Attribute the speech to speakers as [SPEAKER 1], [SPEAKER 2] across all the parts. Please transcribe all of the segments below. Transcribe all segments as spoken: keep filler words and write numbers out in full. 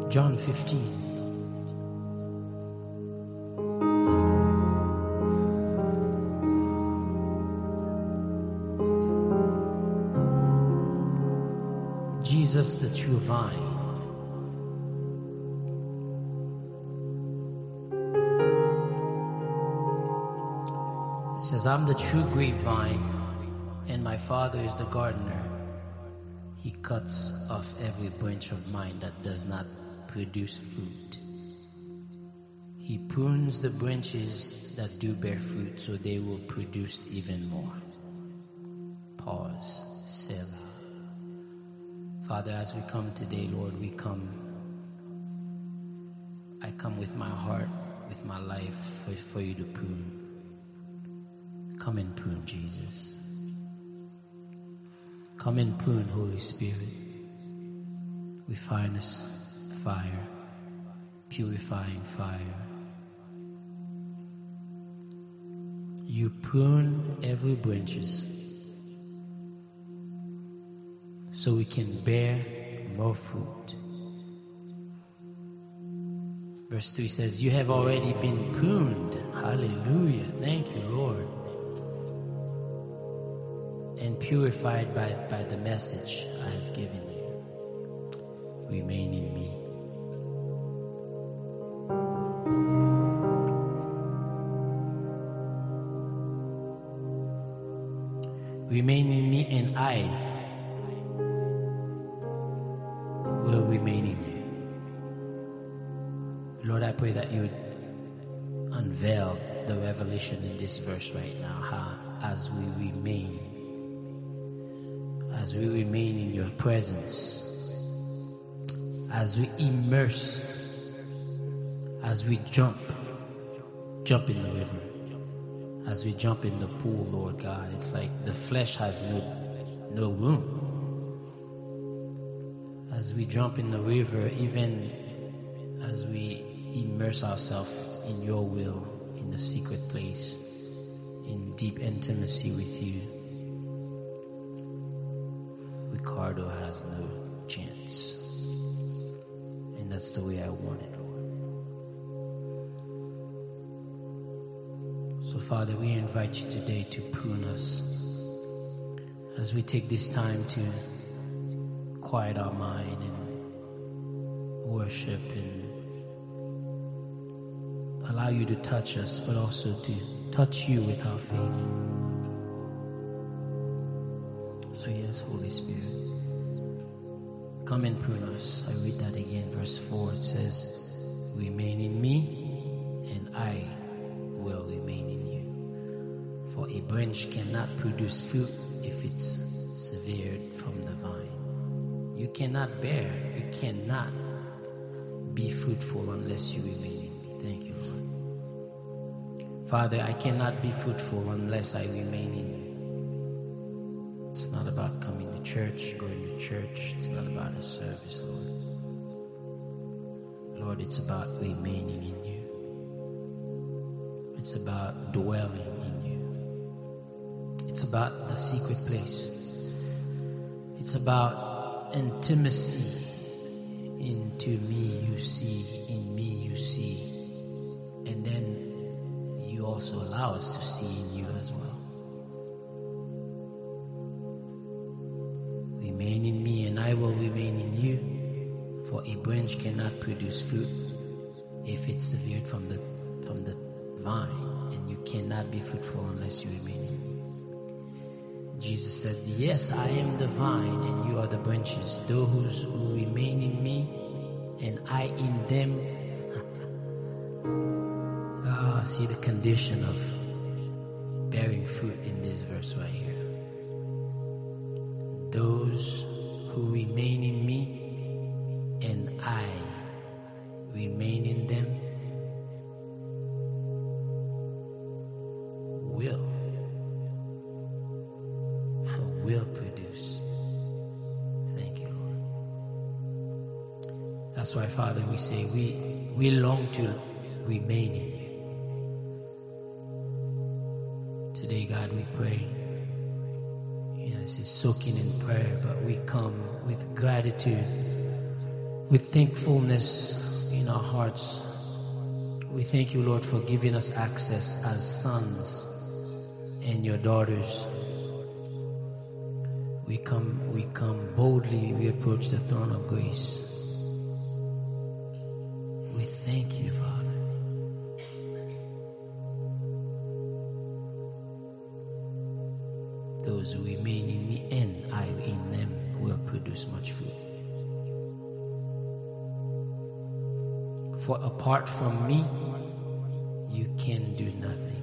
[SPEAKER 1] John fifteen. Jesus, the true vine. It says, I'm the true grapevine, and my Father is the gardener. He cuts off every branch of mine that does not produce fruit. He prunes the branches that do bear fruit, so they will produce even more. Pause. Selah. Father, as we come today, Lord, we come. I come with my heart, with my life, for, for you to prune. Come and prune, Jesus. Come and prune, Holy Spirit. Refine us, fire, purifying fire. You prune every branches so we can bear more fruit. Verse three says, you have already been pruned. Hallelujah. Thank you, Lord. And purified by, by the message I have given you. Remain in me. Remain in me, and I will remain in you. Lord, I pray that you would unveil the revelation in this verse right now, how as we remain As we remain in your presence, as we immerse, as we jump, jump in the river, as we jump in the pool, Lord God, it's like the flesh has no, no room. As we jump in the river, even as we immerse ourselves in your will, in the secret place, in deep intimacy with you, Ricardo has no chance. And that's the way I want it, Lord. So, Father, we invite you today to prune us as we take this time to quiet our mind and worship and allow you to touch us, but also to touch you with our faith. So yes, Holy Spirit, come and prune us. I read that again, verse four. It says, remain in me, and I will remain in you. For a branch cannot produce fruit if it's severed from the vine. You cannot bear, you cannot be fruitful unless you remain in me. Thank you, Lord. Father, I cannot be fruitful unless I remain in you. It's not about coming to church, going to church. It's not about a service, Lord. Lord, it's about remaining in you. It's about dwelling in you. It's about the secret place. It's about intimacy. Into me you see, in me you see. And then you also allow us to see in you as well. Remain in me, and I will remain in you. For a branch cannot produce fruit if it's severed from the from the vine, and you cannot be fruitful unless you remain in me. Jesus said, yes, I am the vine, and you are the branches. Those who remain in me, and I in them. Ah, see the condition of bearing fruit in this verse right here. Those who remain in me, and I remain in them, will, will produce. Thank you, Lord. That's why, Father, we say we, we long to remain in you. Today, God, we pray. Yes, it's soaking in prayer, but we come with gratitude with thankfulness in our hearts, we thank you, Lord, for giving us access as sons and your daughters. We come, we come boldly, we approach the throne of grace. We thank you, Father. Those who remain in me and I in them will produce much fruit. For apart from me, you can do nothing.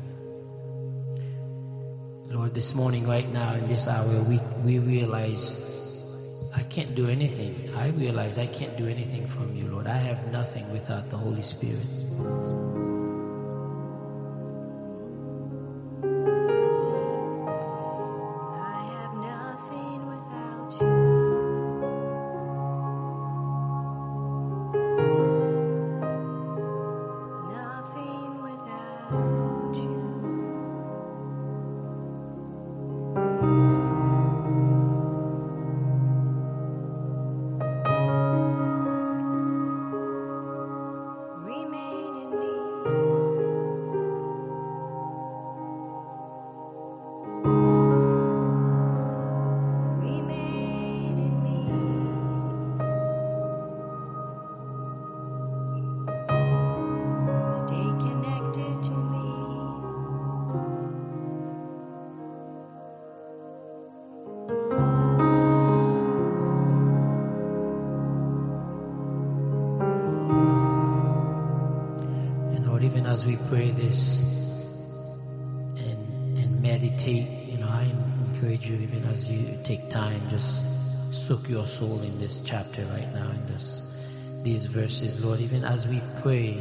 [SPEAKER 1] Lord, this morning, right now, in this hour, we, we realize I can't do anything. I realize I can't do anything from you, Lord. I have nothing without the Holy Spirit. As we pray this and and meditate, you know, I encourage you, even as you take time, just soak your soul in this chapter right now, in this these verses, Lord. Even as we pray,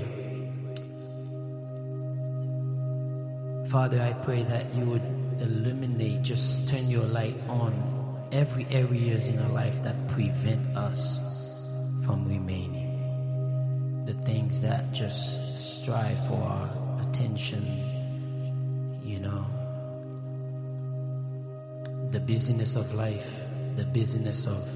[SPEAKER 1] Father, I pray that you would illuminate, just turn your light on every areas in our life that prevent us from remaining. The things that just strive for our attention, you know, the busyness of life, the busyness of,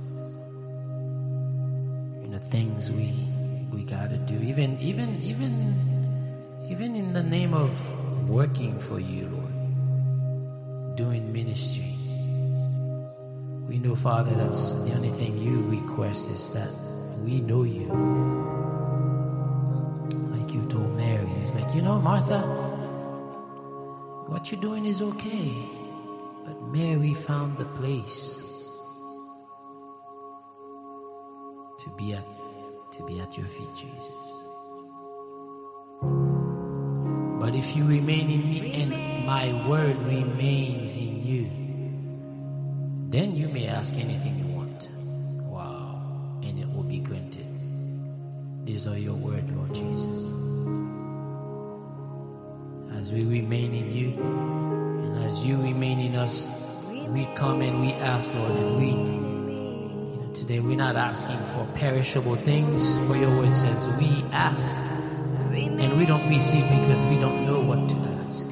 [SPEAKER 1] you know, things we we gotta do, even even even even in the name of working for you, Lord, doing ministry. We know, Father, that's the only thing you request, is that we know you. You told Mary, it's like, you know, Martha, what you're doing is okay, but Mary found the place to be at to be at your feet, Jesus. But if you remain in me and my word remains in you, then you may ask anything you want. Wow, and it will be granted. These are your words, Lord Jesus. As we remain in you, and as you remain in us, we come and we ask, Lord, and we, you know, today we're not asking for perishable things, for your word says we ask, and we don't receive because we don't know what to ask.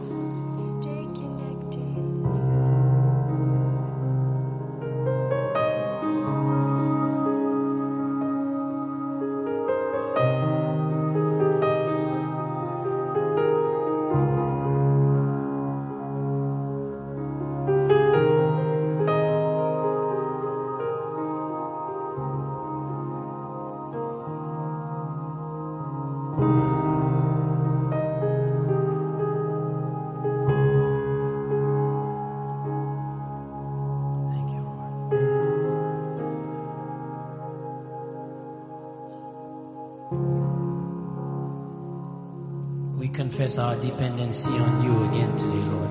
[SPEAKER 1] Confess our dependency on you again today, Lord.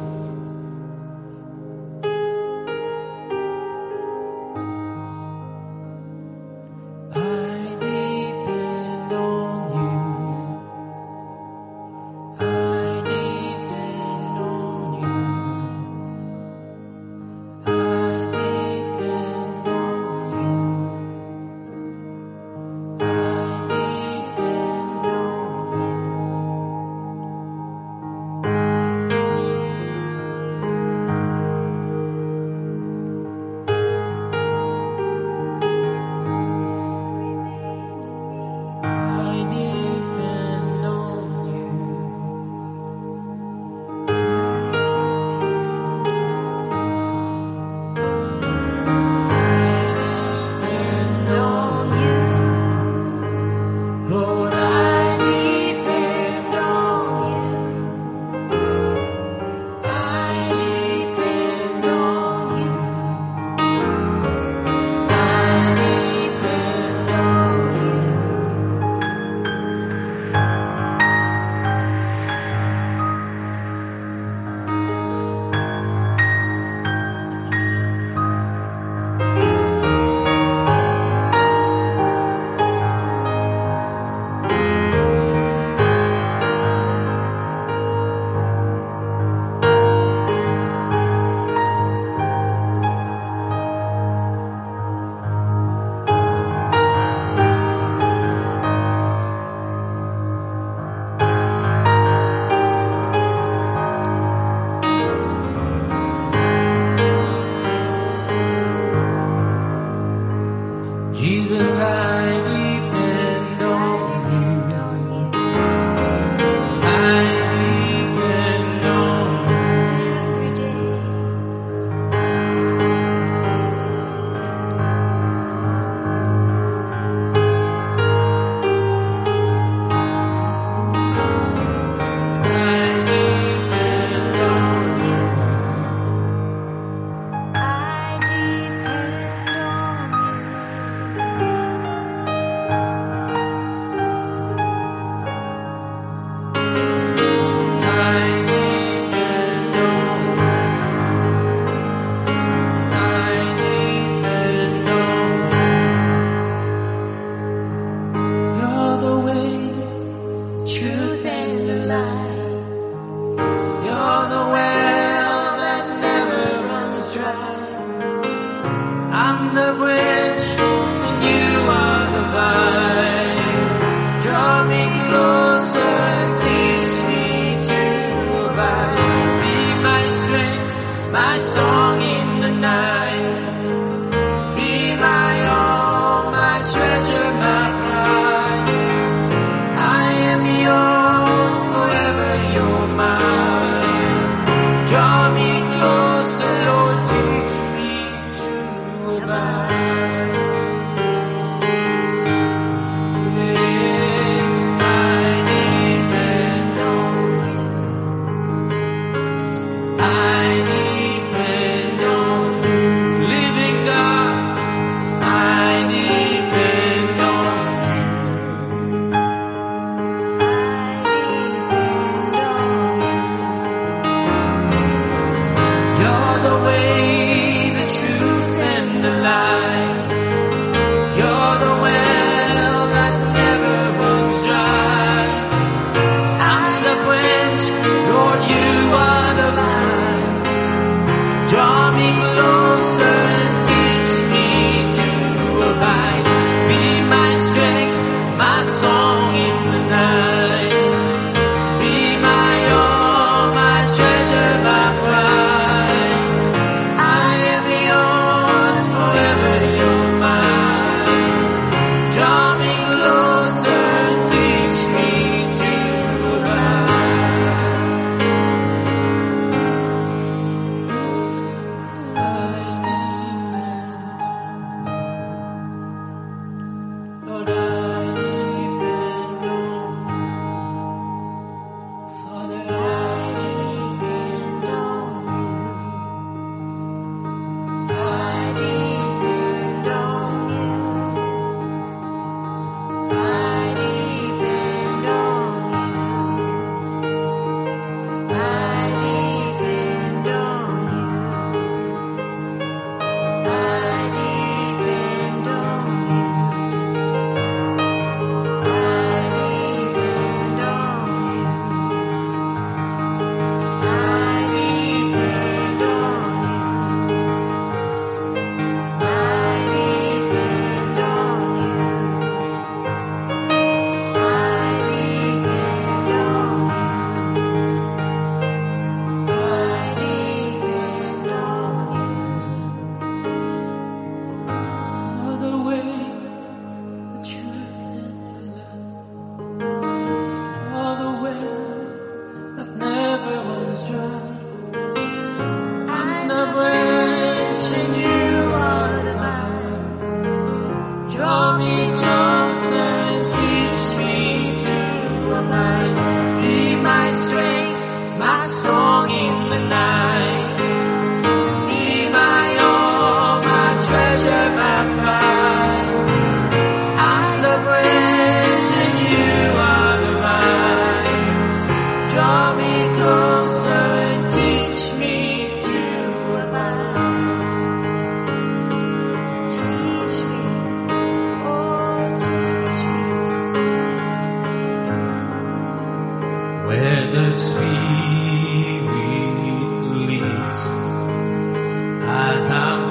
[SPEAKER 1] where the Spirit leads, as I'm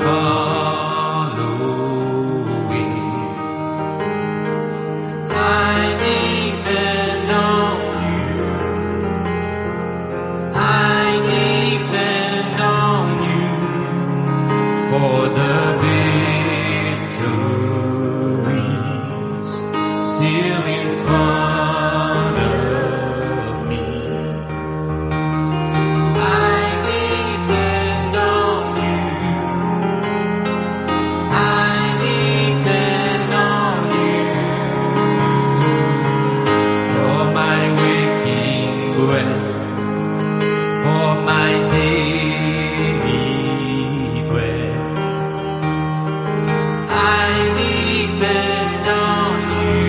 [SPEAKER 1] following. I depend on you. I depend on you for the victories still in front of me. I depend on you. I depend on you for my waking breath, for my daily bread. I depend on you.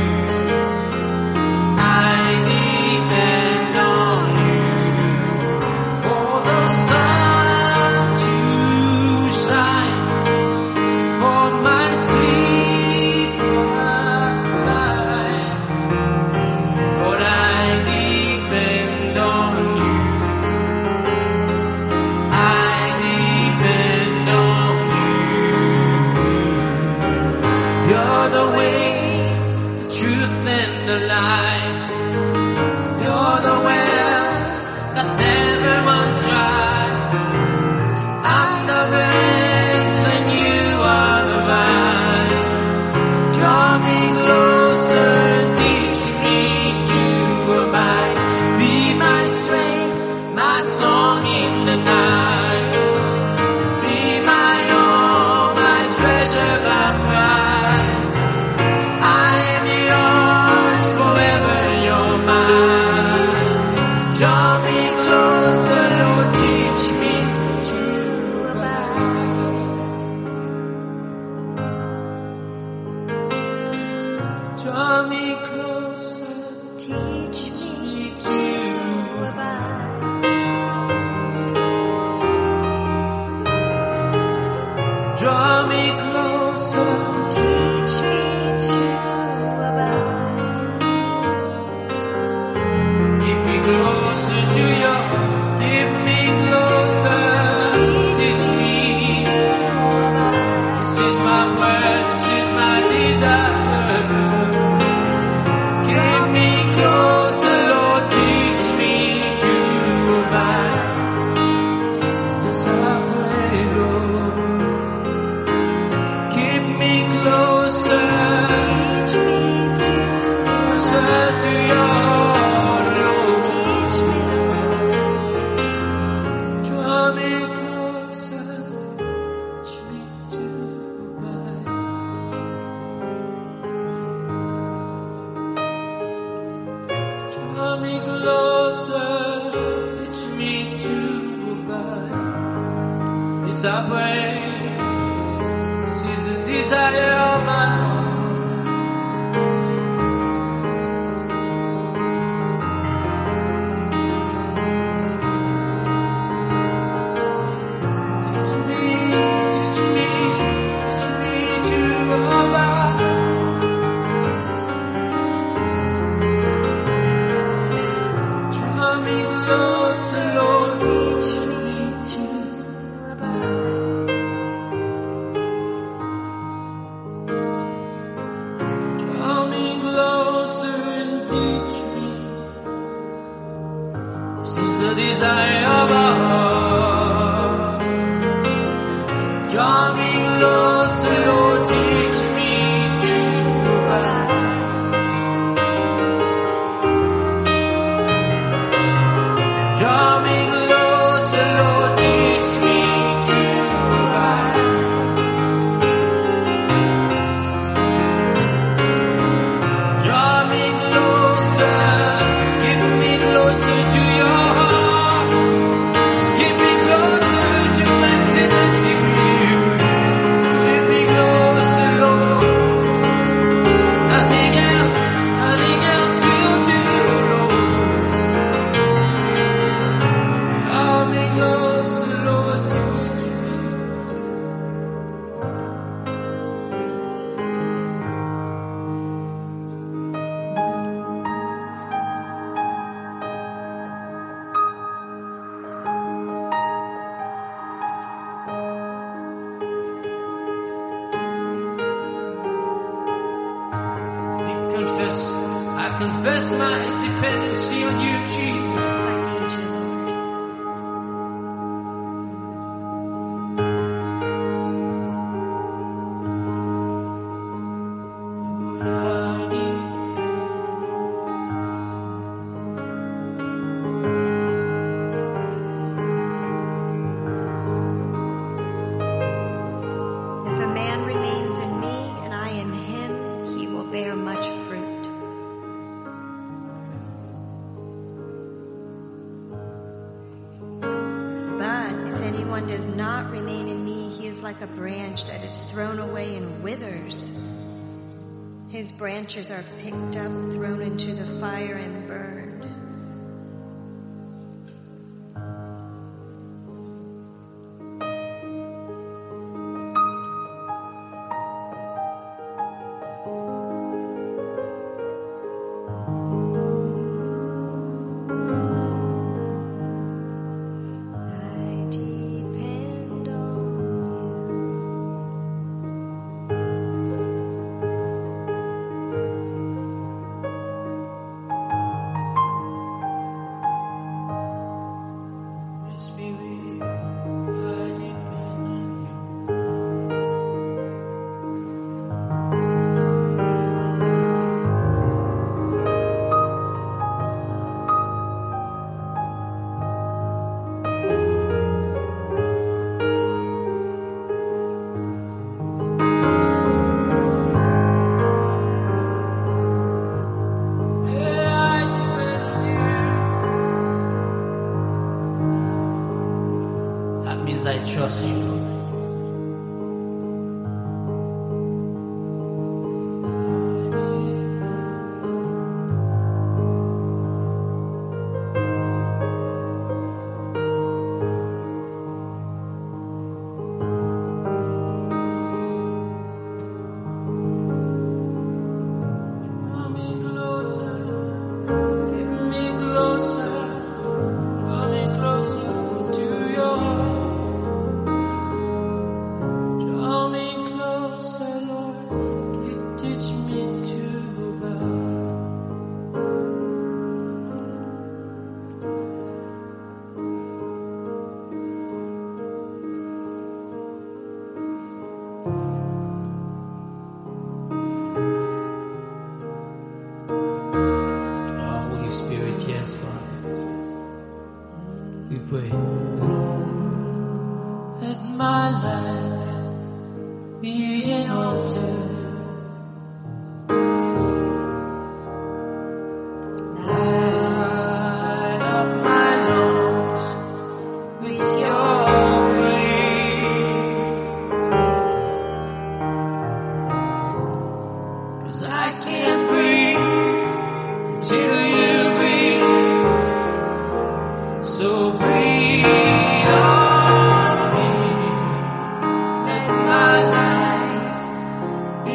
[SPEAKER 1] I depend on you for the sun to shine, for my sleep light. Lord, I depend on you. I depend on you. You're the way, the truth, and the life. You're the well that never runs dry. I'm the branch and you are the vine. Draw me closer, teach me to abide. Be my strength, my song in the night. Be my all, my treasure, my prize. I am yours, forever you're mine. Draw me closer, Lord, teach me to abide. Draw me closer,
[SPEAKER 2] Teach me to abide.
[SPEAKER 1] draw me closer.
[SPEAKER 2] Teach me to abide.
[SPEAKER 1] Keep me closer to you. Keep me closer.
[SPEAKER 2] Teach me to abide.
[SPEAKER 1] This is my word. This is my desire. Keep me closer, Lord. Teach me to abide. Yes, I pray, Lord. Keep me closer.
[SPEAKER 2] Teach me to
[SPEAKER 1] Closer
[SPEAKER 2] abide.
[SPEAKER 1] to your Lord.
[SPEAKER 2] Teach me, Lord.
[SPEAKER 1] Draw me closer, teach me to abide. Draw me closer, teach me to abide. Yes, I pray. This is the desire of my heart. Teach me, teach me, teach me to abide. Draw me closer, Lord.
[SPEAKER 2] Teach me to abide.
[SPEAKER 1] Draw me closer and teach me. This is the desire of our heart. Draw me closer, Lord. Teach me to abide. Draw me closer, Lord. Teach me to abide. Draw me closer, get me closer to your heart. Get confess my dependency on you, Jesus.
[SPEAKER 2] Yes, I need you, Lord. If a man remains in me and I in him, he will bear much fruit. But if anyone does not remain in me, he is like a branch that is thrown away and withers. His branches are picked up, thrown into the fire, and burned. I depend on
[SPEAKER 1] Spirit, I depend on you. Yeah, I depend on you. That means I trust you, Lord. Draw me closer, get me closer, draw me closer to your heart. Draw me closer, Lord, keep teach me to bow. Oh, Holy Spirit, yes, Father. We pray. Let my life be an altar. Light up my lungs with your praise. 'Cause I can't breathe till you breathe. So breathe on me. Let my life be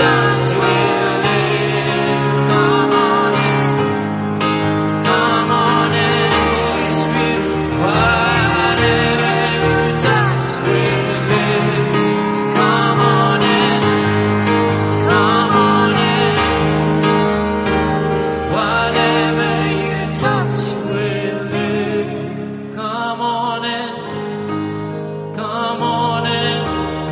[SPEAKER 1] touch, we'll live. Come on in. Come on in, Holy Spirit. Whatever you touch, we'll live. Come on in. Come on in. Whatever you touch, we'll live. Come on in. Come on in.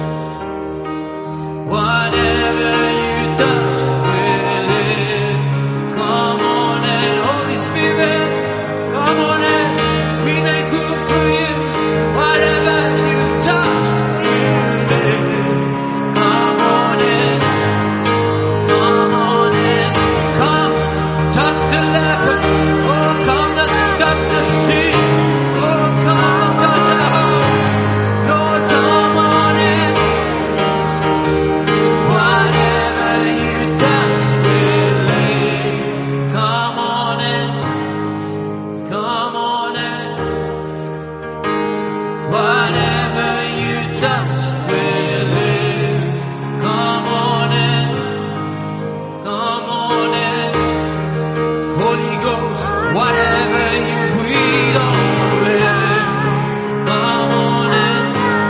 [SPEAKER 1] Whatever you touch, we'll live. Come on in, Holy Spirit. Come on in. We make room for you. Whatever you touch, we'll live. Come on in. Come on in. Come, touch the leper. Oh, come, let's touch the sea. Oh, come and touch the heart. Lord, come on in. Whatever you touch, we'll live. Come on in. Come on in. Whatever you touch, we'll live. Come on in. Come on in. Holy Ghost, whatever you breathe on, we'll live. Come on in.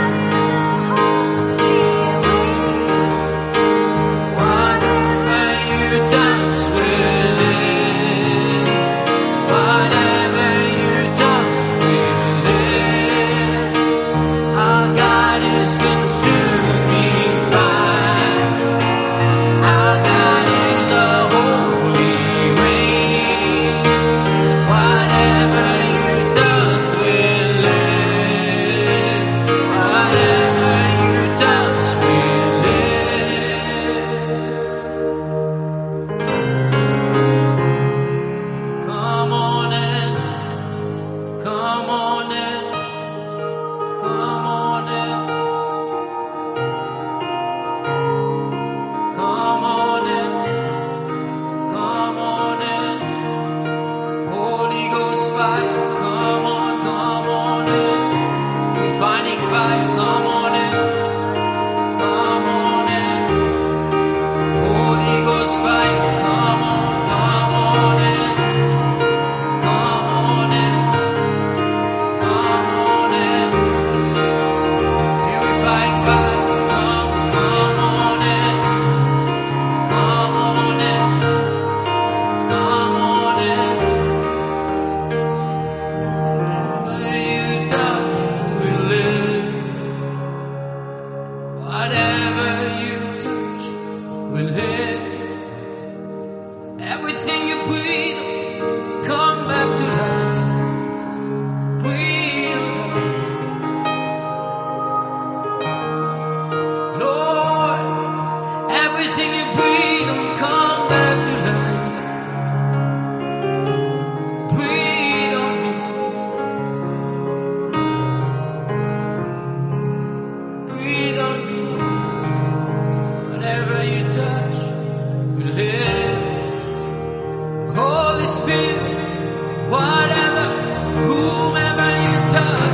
[SPEAKER 1] Whatever you touch, we'll live. Whatever you touch, we'll live. Our God is consuming fire. Our God is a holy rain. Whatever you touch, we'll live. Whatever you touch, we'll live. Come on in. Come on in. Come on in. Come on in. Come on in. Holy Ghost fire. Come on, come on in. Refining fire. Come on in. Come on in. Holy Ghost fire. Come on, come on in. Come on in. Come on in. Purifying fire. Come, come on in. Come on in. Come on in. Whatever you touch, we'll live. Whatever you touch, we'll live. Everything you breathe, come back to life. Breathe on us. Lord, everything you breathe on, come back to life. Breathe on me. Breathe on me. Whatever you touch, we live. Holy Spirit, whatever, whomever you touch,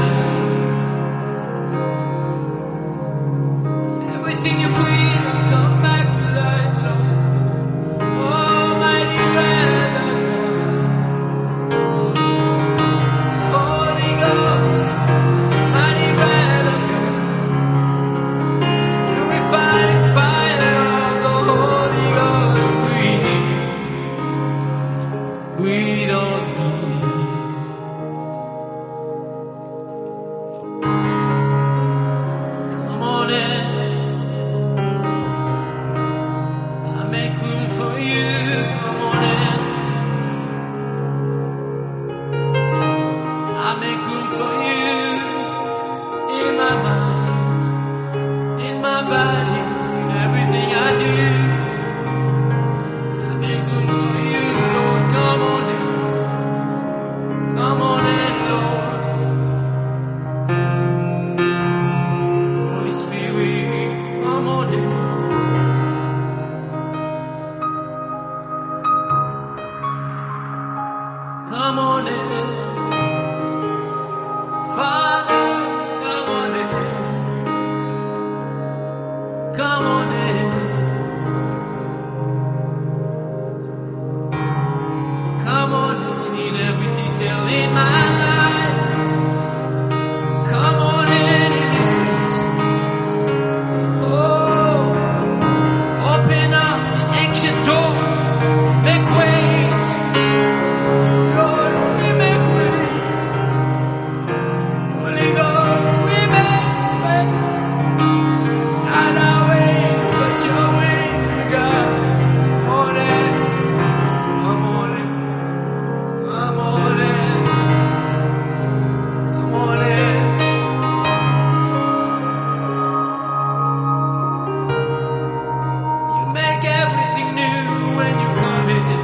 [SPEAKER 1] everything you breathe will come back to life, Lord. Almighty breath of God. Holy Ghost, mighty breath of God. Purifying fire of the Holy Ghost. in my life. Come on in in this place. Oh, open up ancient doors, make ways. Lord, we make ways. Holy Ghost, we make ways. Not our ways, but your ways, God. Come on in. Come on in. Come on in. Come on in. You make everything new when you come in.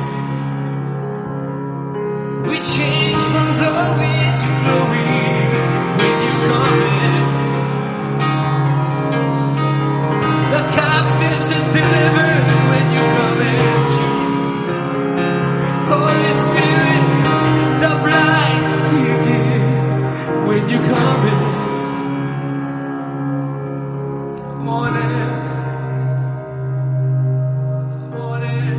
[SPEAKER 1] We change from glory to glory when you come in. The captives are delivered when you come in, Jesus. Holy Spirit, the blind see again when you come in. Come on in. Come on in.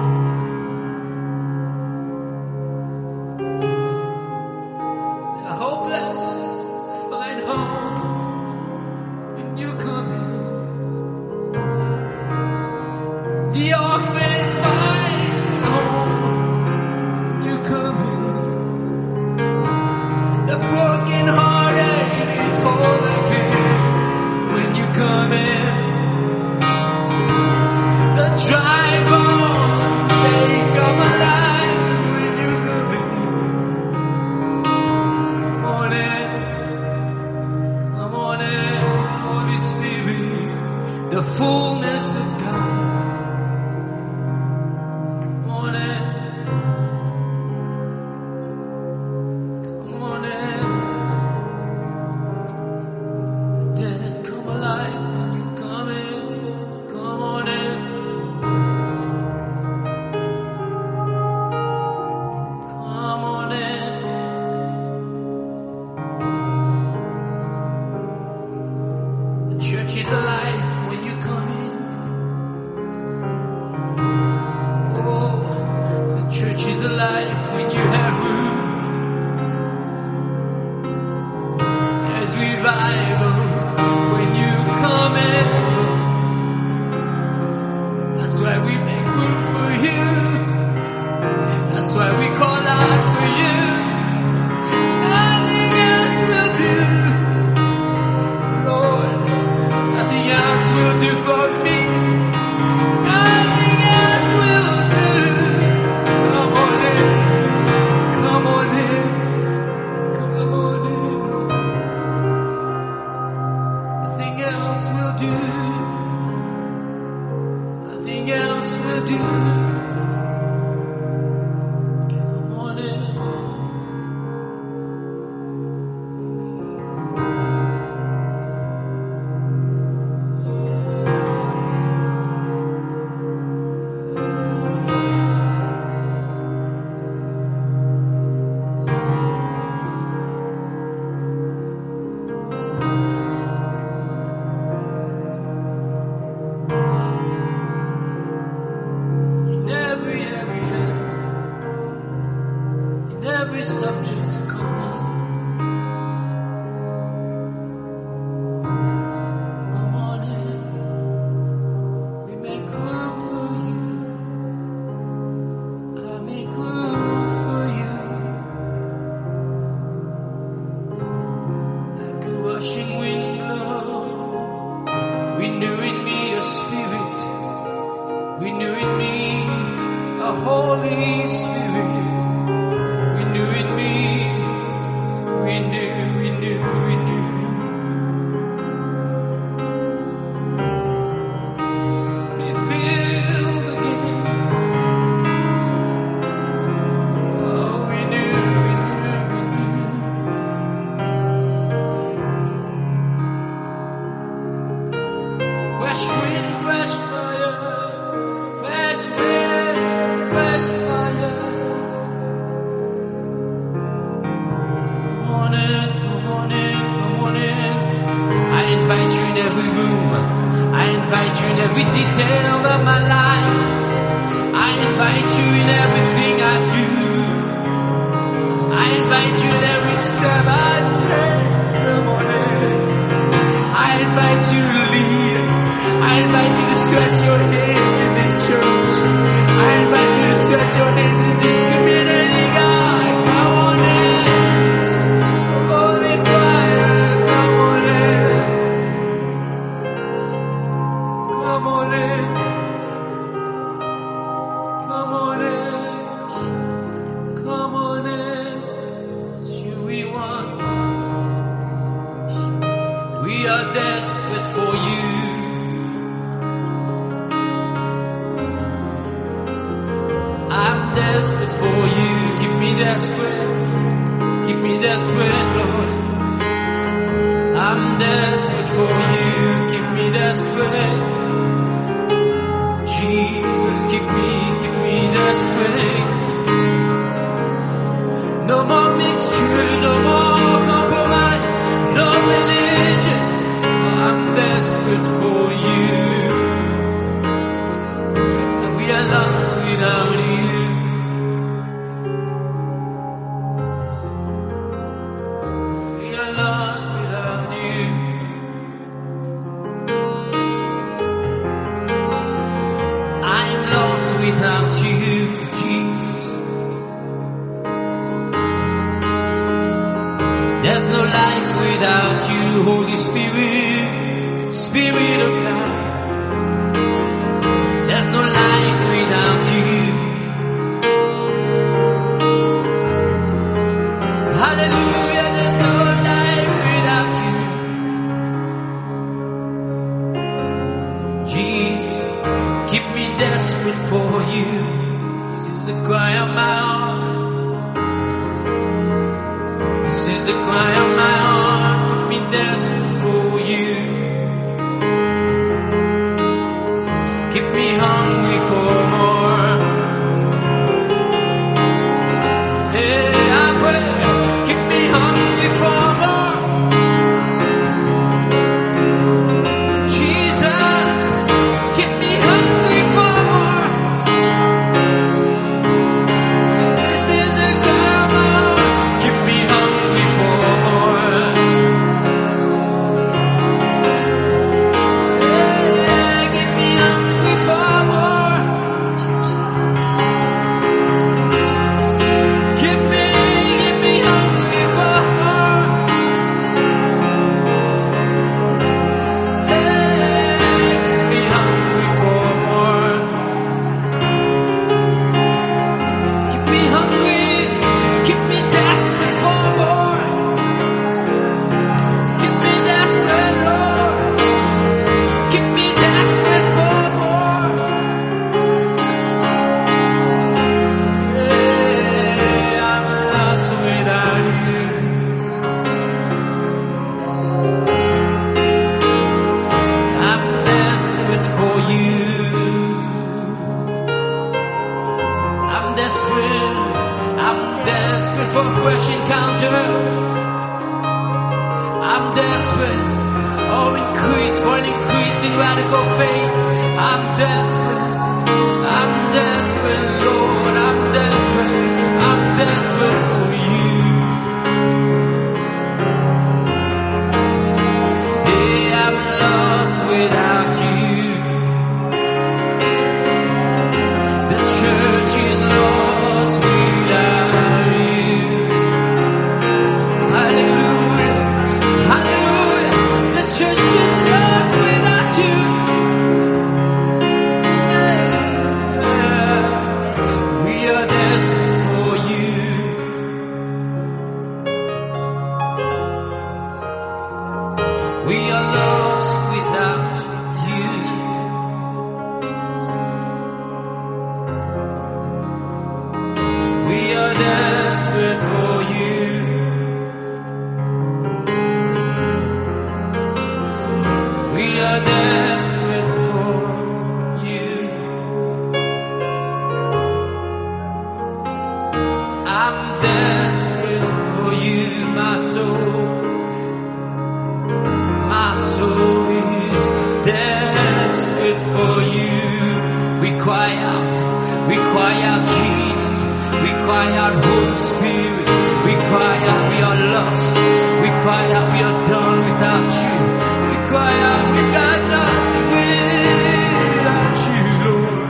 [SPEAKER 1] The hopeless find hope when you come in. The orphan finds a home when you come in. The broken hearted is whole again when you come in. The dry bones, they come alive when you come in. Come on in, come on in, Holy Spirit, the fullness of God. Come on in, come on in. The dead come alive when you come in. Come on in. Come on in. The church is alive when you come in. Oh, the church is alive when you have room. There's revival when you come in. That's why we make room for you. That's why we call out for you. Nothing else will do, Lord. Nothing else will do for me. Nothing else will do. Come on in. Come on in. Come on in. Nothing else will do. Nothing else will do. Come on in. In every area, in every subject, come on. Come on in. We make room for you. I make room for you. Like a rushing wind blow, renew in me your spirit. Renew in me a Holy Spirit. Renew in me. Renew, renew, renew. Be filled again. Oh, renew, renew, renew. Fresh wind, fresh fire. Fresh wind, fresh fire. Come on in, come on in, come on in. I invite you in every room. I invite you in every detail of my life. I invite you in everything I do. I invite invite you in every step I take. Come on in. I invite you to lead us. I invite you to stretch your hands in this church. I invite you to stretch your hands in this community, God. Come on in. Holy fire, come on in. Come on in. Come on in. Come on in. It's you we want. We are desperate for you. I'm desperate for you. Keep me desperate. Keep me desperate, Lord. I'm desperate for you. Keep me desperate. Jesus, keep me, keep me desperate. No more mixture, no more compromise, no religion. I'm desperate for you. And we are lost without you. We are lost without you. I'm lost without you, Jesus. There's no life without you, Holy Spirit, Spirit of God. There's no life without you. Hallelujah, there's no life without you. Jesus, keep me desperate for you. This is the cry of my heart. This is the cry of my heart. Keep me desperate for you. Keep me hungry for more. Hey, I pray. Keep me hungry for more. Jesus, keep me hungry for more. This is the cry of my heart. Keep me hungry for more. Hey, keep me hungry for more. Keep me, keep me hungry for more. Hey, keep me hungry for more. Keep me hungry, keep me desperate for more. Keep me desperate, Lord. Keep me desperate for more. Hey, I'm lost without you. I'm desperate for you. I'm desperate. I'm desperate for a fresh encounter. I'm desperate. Oh, increase for an increase in radical faith. I'm desperate. I'm desperate, Lord. I'm desperate. I'm desperate for you. Hey, I'm lost without you. The church is lost without you. Hallelujah. Hallelujah. The church is lost without you. We are desperate for you. We are lost without you. We are desperate for you. We are desperate for you. I'm desperate for you, my soul. My soul is desperate for you. We cry out, we cry out, Jesus. We cry out, Holy Spirit. We cry out we are lost. We cry out we are done without you. We cry out we've got nothing without you, Lord.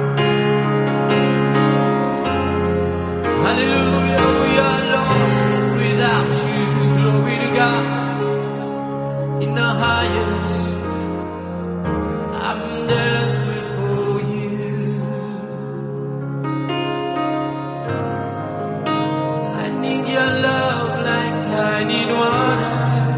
[SPEAKER 1] Hallelujah, we are lost without you. Glory to God. In the highest, I'm desperate for you. I need your love like I need water.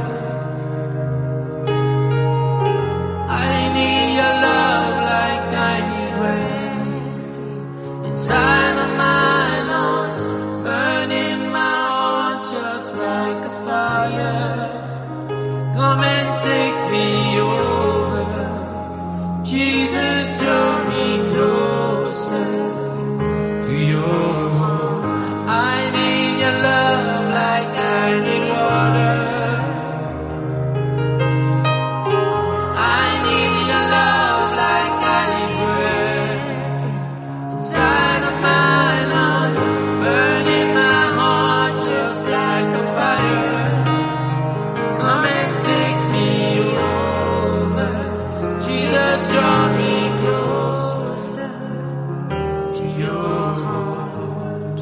[SPEAKER 1] I need your love like I need breath inside of my lungs, burning my heart just like a fire. Come and take me over, Jesus, draw me closer to your heart. I need your love like I need water. I need your love like I need breath inside of my lungs, burning my heart just like a fire. Come and take me over, Jesus, draw me closer to your heart.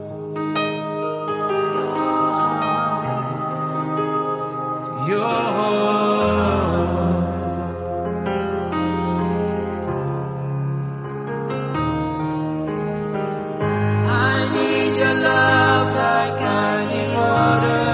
[SPEAKER 1] To your heart. I need your love like I need water.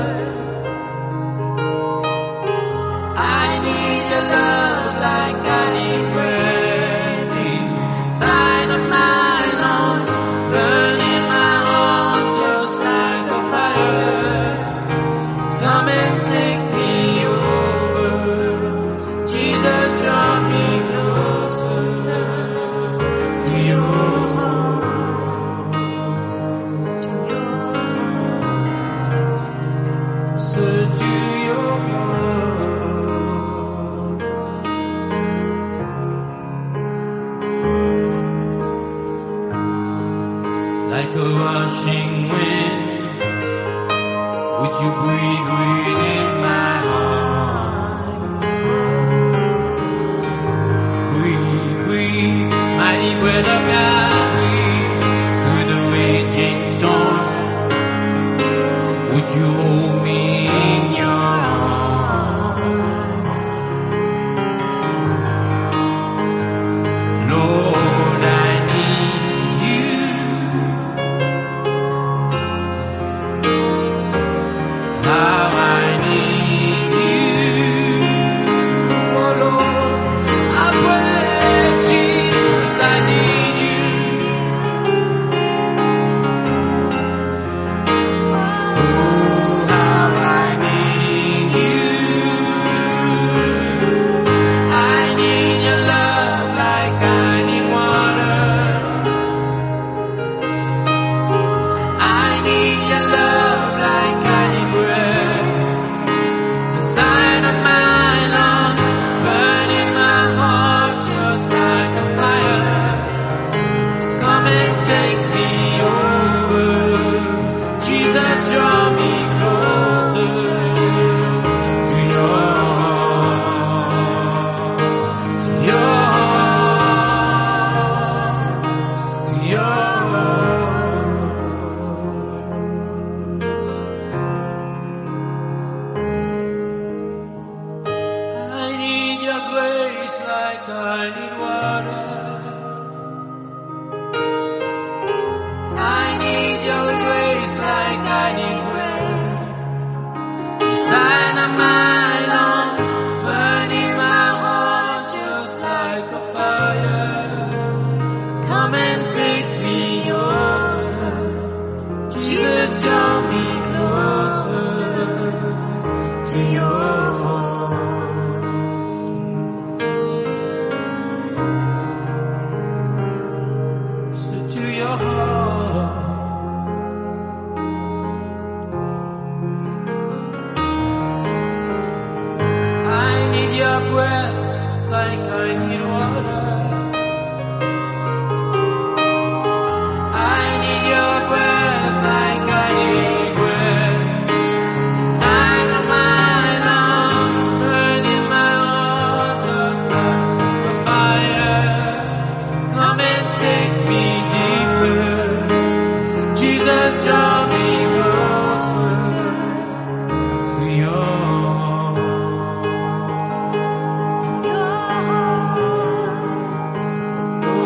[SPEAKER 1] I need your love like I need breath inside of my lungs, burning my heart just like a fire. Come and take me over, Jesus, draw me closer to your heart, to your heart, so to your heart. Like a rushing wind, would you breathe within my heart? Breathe, breathe, mighty breath of God, breathe through the raging storm. Would you hold me in your arms? Lord, I need you. How I need you. Oh Lord, I pray, Jesus, I need you.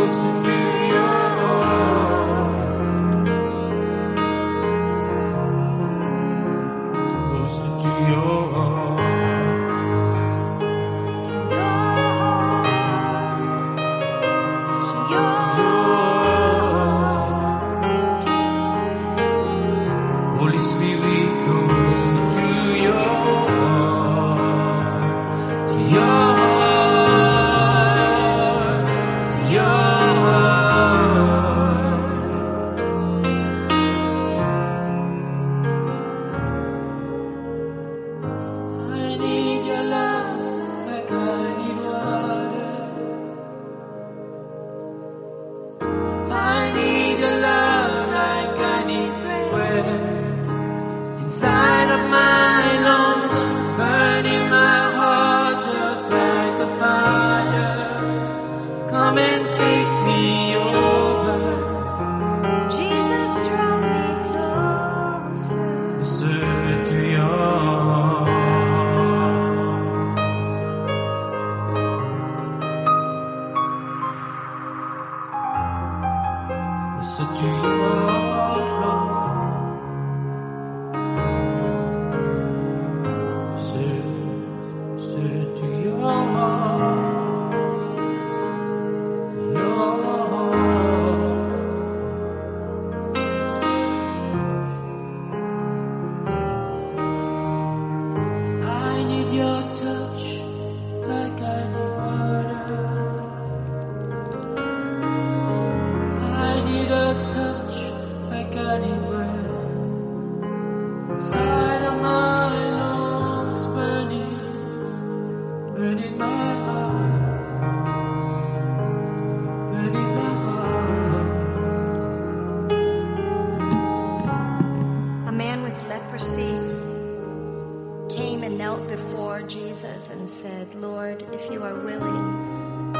[SPEAKER 2] And said, Lord, if you are willing,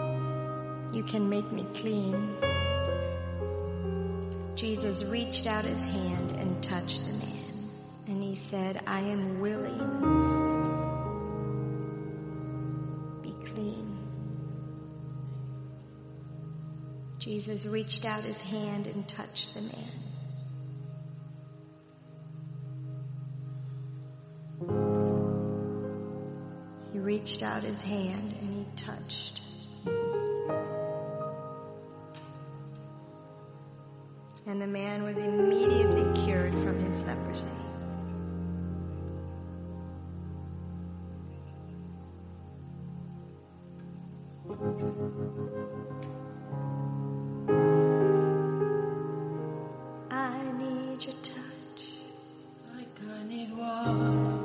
[SPEAKER 2] you can make me clean. Jesus reached out his hand and touched the man, and he said, I am willing. Be clean. Jesus reached out his hand and touched the man. He reached out his hand and he touched. And the man was immediately cured from his leprosy. I need your touch.
[SPEAKER 1] Like I need water.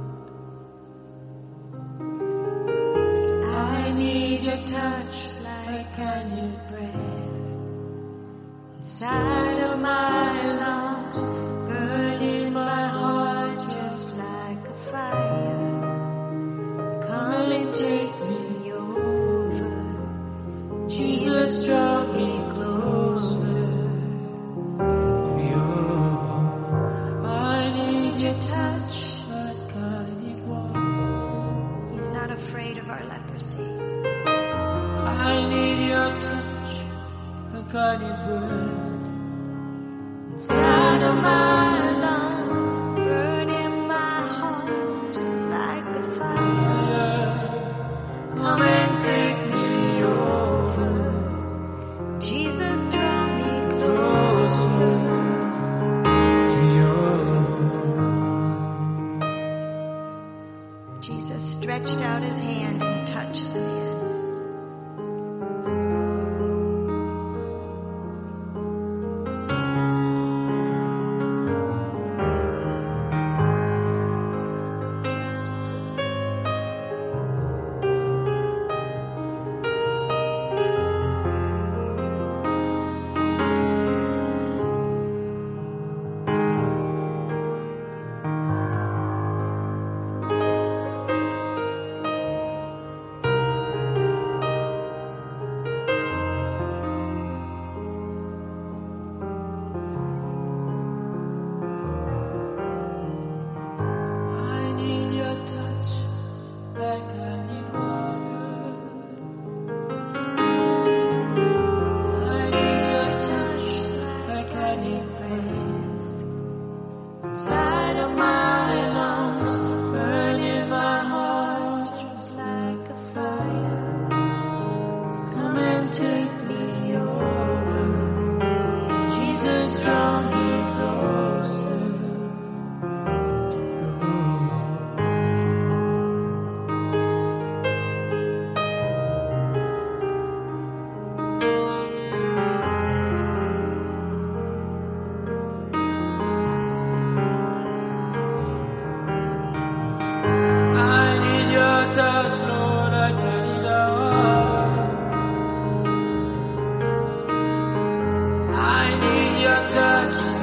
[SPEAKER 2] I need your touch like I need breath inside of my lungs, burning my heart just like a fire. Come and take me over. Jesus, draw me closer to you. I need your touch like I need water. He's not afraid of our leprosy.
[SPEAKER 1] I need your touch, like I need breath
[SPEAKER 2] inside of my lungs, burning my heart just like a fire. Come and take me over. Jesus, draw me closer
[SPEAKER 1] to you.
[SPEAKER 2] Jesus stretched out his hand and touched the man.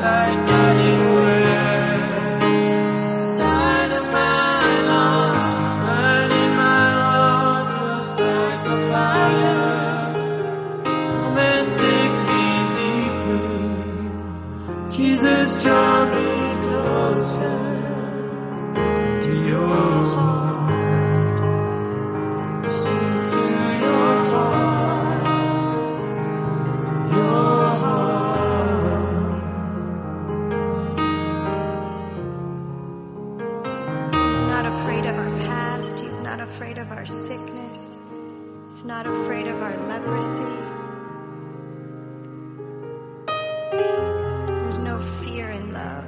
[SPEAKER 1] like any breath inside of my lungs, burning my heart just like a fire. Come and take me deeper, Jesus, draw me closer to your heart, sweet to your heart, to your heart.
[SPEAKER 2] He's not afraid of our past. He's not afraid of our sickness. He's not afraid of our leprosy. There's no fear in love.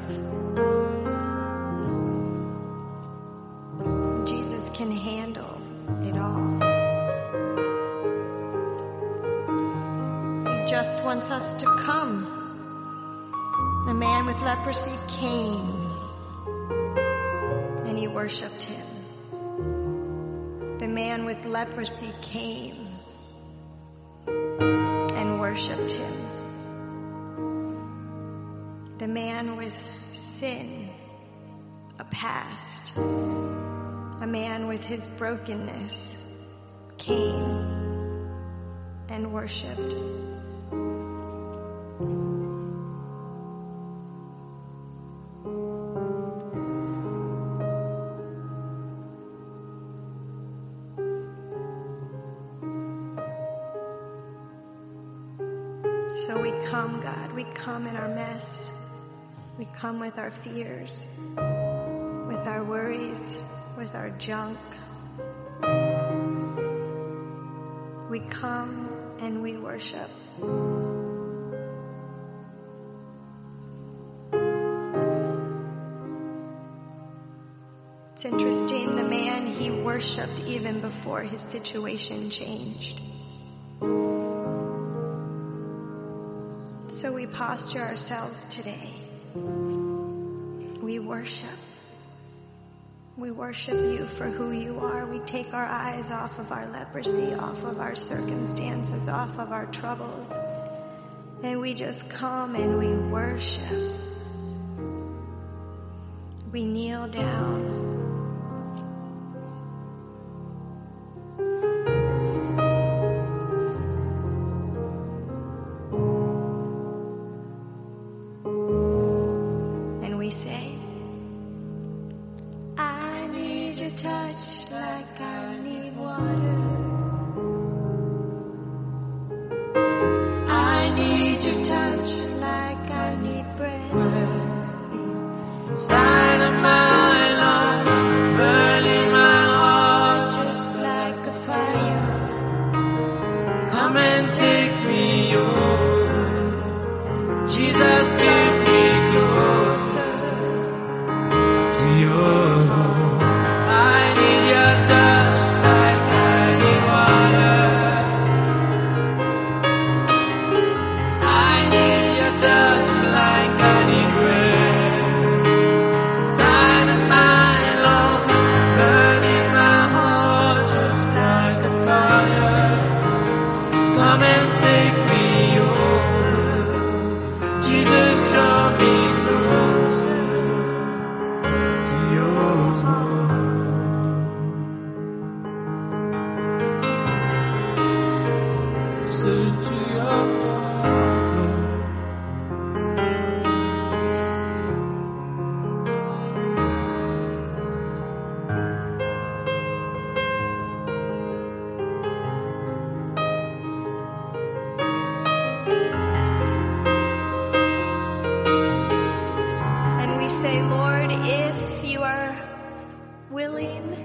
[SPEAKER 2] Jesus can handle it all. He just wants us to come. The man with leprosy came and he worshiped him. The man with leprosy came and worshiped him. The man with sin, a past, a man with his brokenness, came and worshiped. So we come, God, we come in our mess. We come with our fears, with our worries, with our junk. We come and we worship. It's interesting, the man, he worshiped even before his situation changed. So we posture ourselves today. We worship. We worship you for who you are. We take our eyes off of our leprosy, off of our circumstances, off of our troubles. And we just come and we worship. We kneel down. And we say, I need your touch like I need water. I need your touch like I need breath. Inside of my lungs, burning my heart just like a fire. Come and take me over. Jesus, take me closer to your home. I need your touch like I need water. I need your touch like I need breath. Inside of my lungs, burning my heart just like a fire. Come and take me over. Jesus, draw me closer to your heart. So to your heart. And we say, Lord, if you are willing,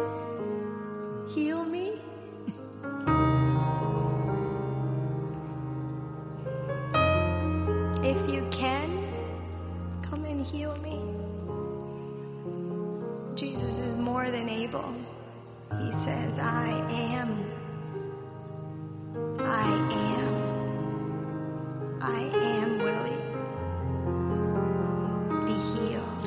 [SPEAKER 2] heal me. If you can, come and heal me. Jesus is more than able. He says, I am. I am. I am willing. Be healed.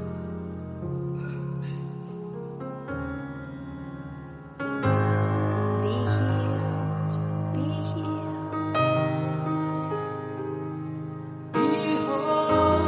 [SPEAKER 2] Be healed. Be healed. Behold.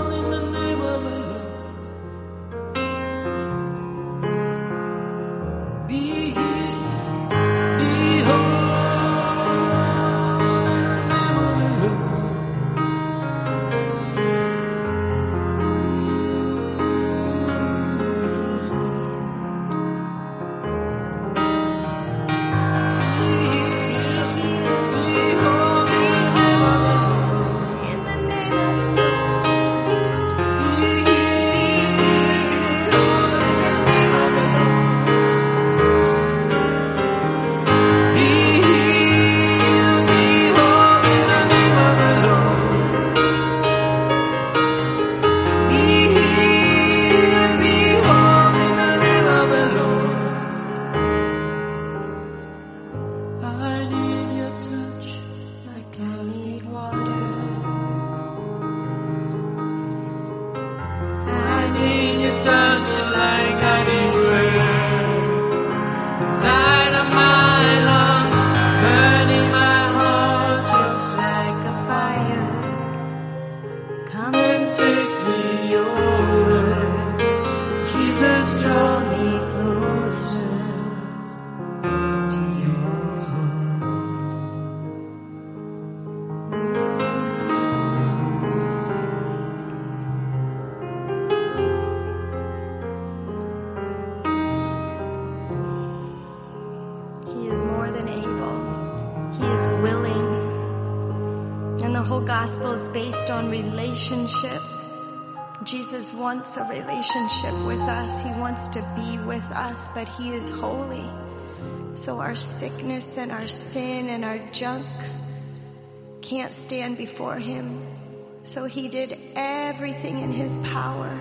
[SPEAKER 2] whole gospel is based on relationship. Jesus wants a relationship with us. He wants to be with us, but he is holy. So our sickness and our sin and our junk can't stand before him. So he did everything in his power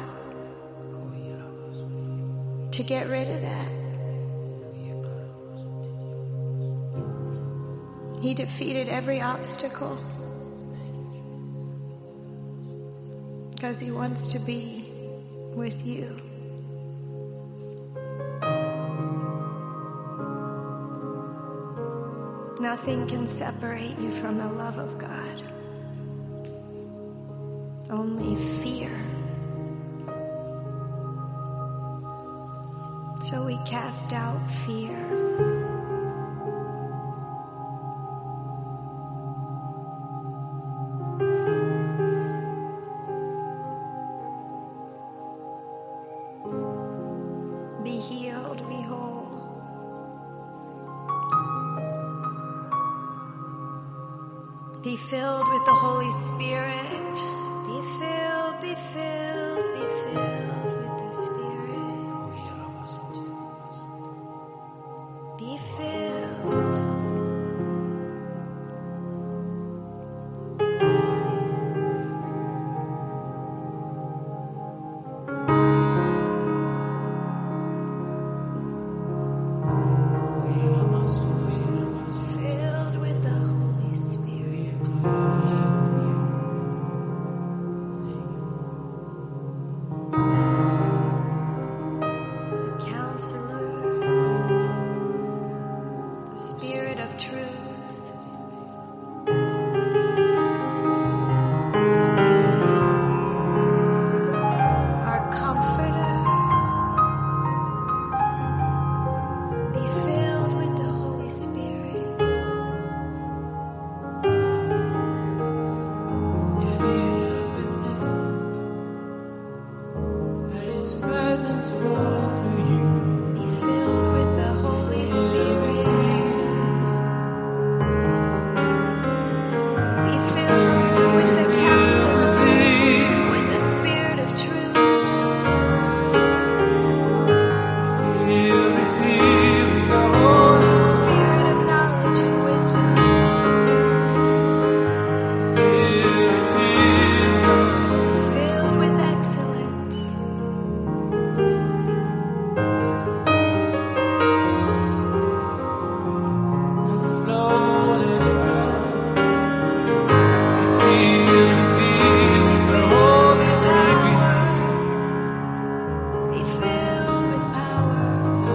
[SPEAKER 2] to get rid of that. He defeated every obstacle because he wants to be with you. Nothing can separate you from the love of God. Only fear. So we cast out fear. Be healed, be whole. Be filled with the Holy Spirit. Be filled, be filled, be filled with the Spirit. Be filled. Filled with the Holy Spirit. The Counselor, the Spirit of Truth. Our Comforter. Be filled with the Holy Spirit.
[SPEAKER 1] You feel with it. Let his presence flow through you.
[SPEAKER 2] Be filled with the Holy Spirit. Be filled with the Counselor, with the Spirit of Truth.
[SPEAKER 1] Feel me, feel me, the Holy
[SPEAKER 2] Spirit of knowledge and wisdom.
[SPEAKER 1] Feel me, feel me.
[SPEAKER 2] Filled with excellence.
[SPEAKER 1] Let it flow, let it flow. You feel me, feel me, the Holy Spirit.
[SPEAKER 2] Be filled with power.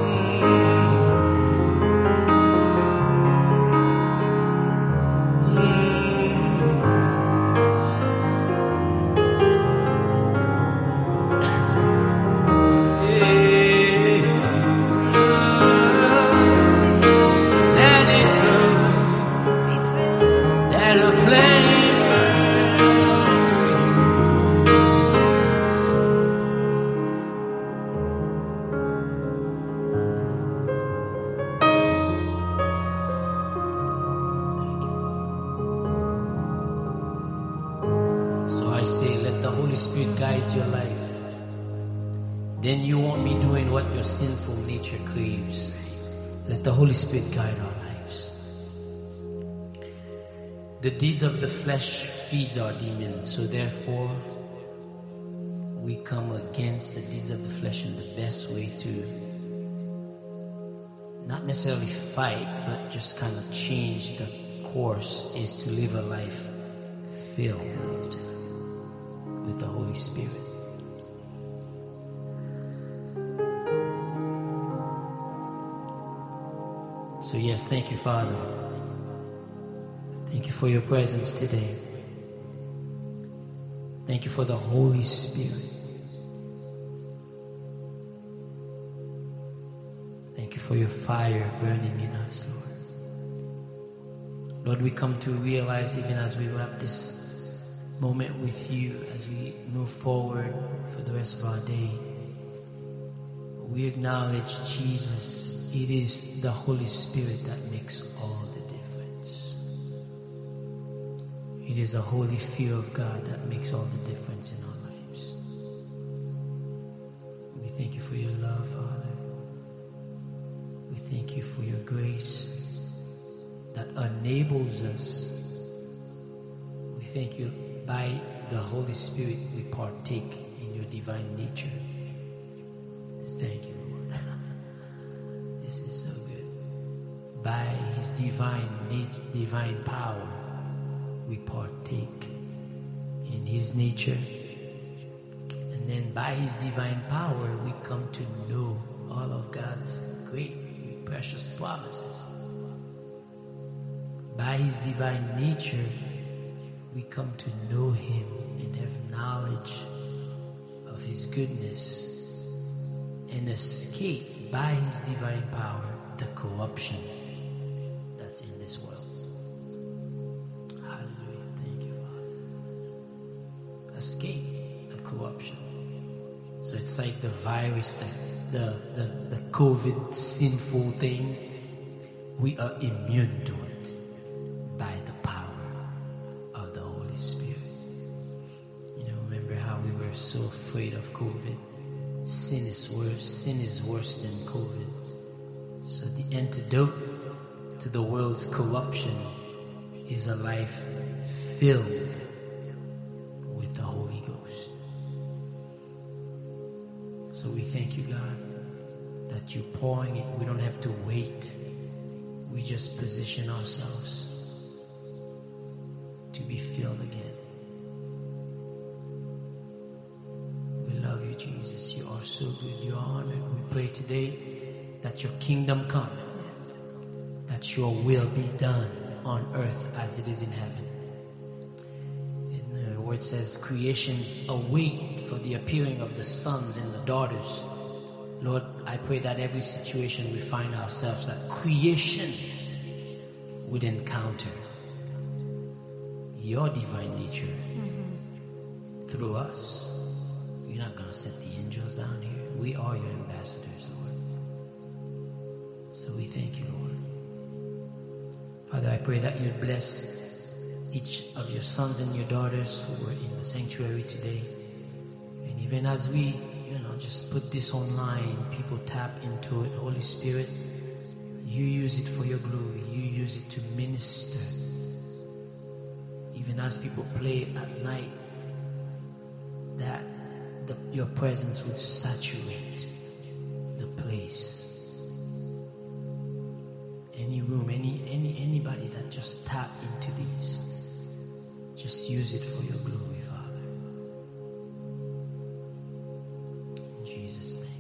[SPEAKER 1] Let it flow,
[SPEAKER 2] Be filled.
[SPEAKER 1] let a flame burn. So I say, let the Holy Spirit guide your life. Then you won't be doing what your sinful nature craves. Let the Holy Spirit guide our lives. The deeds of the flesh feeds our demons, so therefore we come against the deeds of the flesh in the best way to not necessarily fight, but just kind of change the course, is to live a life filled with the Holy Spirit. So yes, thank you, Father. Thank you for your presence today. Thank you for the Holy Spirit. Thank you for your fire burning in us, Lord. Lord, we come to realize, even as we wrap this moment with you, as we move forward for the rest of our day, we acknowledge, Jesus, it is the Holy Spirit that makes all the difference. It is a holy fear of God that makes all the difference in our lives. We thank you for your love, Father. We thank you for your grace that enables us. We thank you by the Holy Spirit we partake in your divine nature. Thank you, Lord. This is so good. By his divine nat- divine power, we partake in his nature. And then by his divine power, we come to know all of God's great, precious promises. By his divine nature, we come to know him and have knowledge of his goodness and escape by his divine power the corruption that's in this world. Hallelujah. Thank you, Father. Escape the corruption. So it's like the virus, the, the, the, the COVID sinful thing. We are immune to it by the power of the Holy Spirit. You know, remember how we were so afraid of COVID? Sin is worse. Sin is worse than COVID. So the antidote to the world's corruption is a life filled with the Holy Ghost. So we thank you, God, that you're pouring it. We don't have to wait. We just position ourselves to be filled again. We love you, Jesus. You are so good. You are honored. We pray today that your kingdom come, that your will be done on earth as it is in heaven. And the word says, creations await for the appearing of the sons and the daughters. Lord, I pray that every situation we find ourselves, that creation would encounter your divine nature mm-hmm. through us. You're not going to send the angels down here. We are your ambassadors, Lord. So we thank you, Lord. Father, I pray that you'd bless each of your sons and your daughters who were in the sanctuary today. And even as we, you know, just put this online, people tap into it. Holy Spirit, you use it for your glory. You use it to minister. Even as people play it at night, that the, your presence would saturate the place. Any room, any any anybody that just tap into these, just use it for your glory, Father. In Jesus' name.